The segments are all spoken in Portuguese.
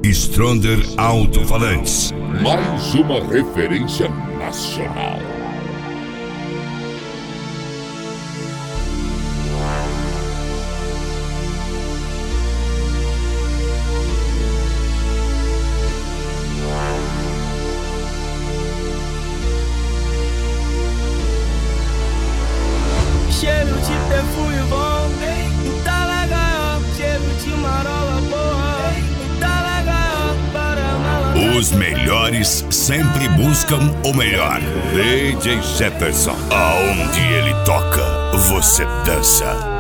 Stronder Alto-Falantes. Mais uma referência nacional. Cheiro de perfume bom, tá legal. Cheiro de marola boa, tá legal. Para malandro. Os melhores sempre buscam o melhor. DJ Jefferson, aonde ele toca, você dança.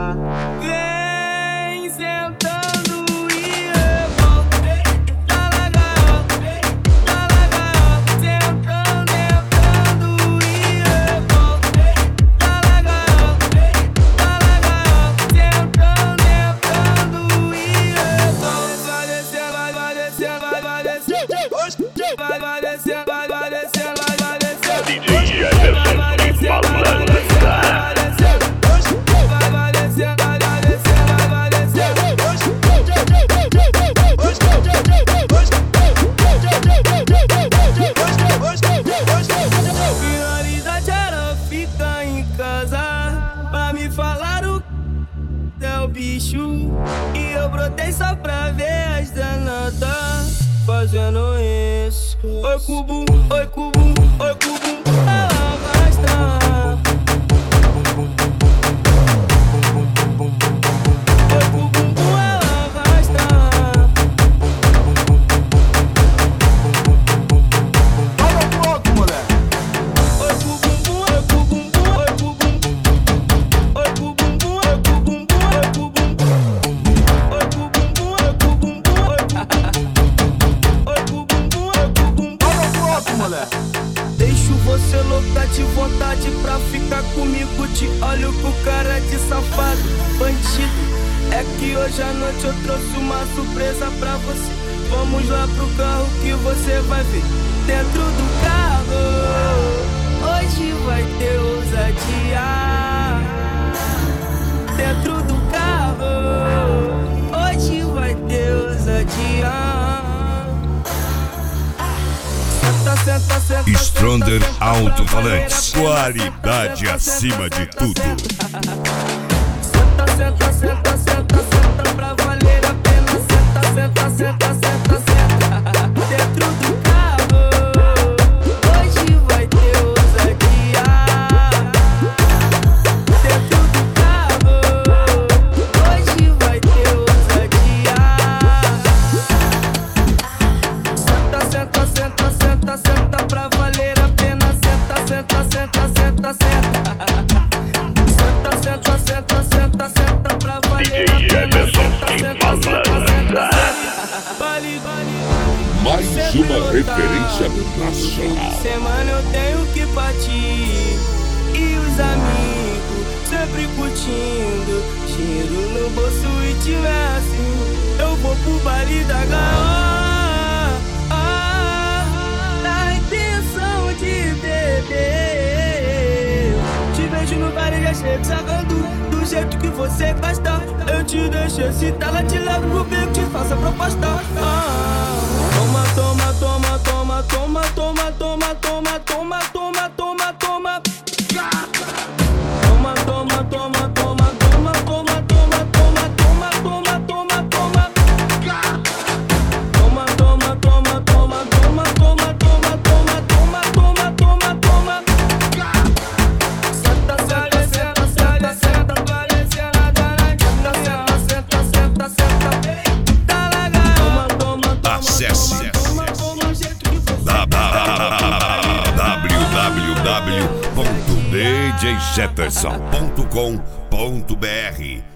Vem sentando e revolta, tá legal, tá legal. Sentando, sentando e revolta, tá legal, tá legal. Sentando, sentando e revolta. Vai descer, vai descer, vai descer. Vai descer, vai descer, vai descer. DJ Jefferson Malandro. Finalidade era ficar em casa pra me falar o é o bicho. E eu brotei só pra ver as danadas fazendo isso. Oi cubo, oi cubo, oi cubo, ela arrasta. Oi cubo, ela arrasta. Deixo você louca de vontade pra ficar comigo. Te olho com cara de safado, bandido. É que hoje à noite eu trouxe uma surpresa pra você. Vamos lá pro carro que você vai ver. Dentro do carro, hoje vai ter ousadia. Dentro do carro, hoje vai ter ousadia. Senta, senta, Stronder senta, Alto-Falantes. Qualidade acima de tudo. Senta, senta, senta, senta, senta pra valer a pena. Senta, senta, senta, senta, senta. Dentro do carro, hoje vai ter ousadia. Dentro do carro, hoje vai ter ousadia. Senta, senta, senta, senta, senta pra valer a pena. Senta, senta, senta, senta, senta. Senta, senta, senta, senta, senta pra valer a pena. Senta, senta, senta, senta. Vale, Mais uma referência nacional. semana eu tenho que partir. E os amigos sempre curtindo. Dinheiro no bolso e tivesse, eu vou pro baile da gaiola. Na intenção de beber. Te vejo no baile, já chego sagando. Do jeito que você gosta, eu te deixo excitada. Te levo pro beco, te faço a proposta. Toma, toma, toma, toma, toma, toma, toma, toma, toma, toma, toma, toma. Toma, toma, toma, toma, toma, toma, toma, toma, toma, toma, toma, toma. Toma, toma, toma, toma, toma, toma, toma, toma, toma, toma, toma. Senta, senta, senta, senta, senta, parecendo a danadinha. Senta, senta, senta, senta. Tá legal. Toma, toma, toma. Acesse www.djjefferson.com.br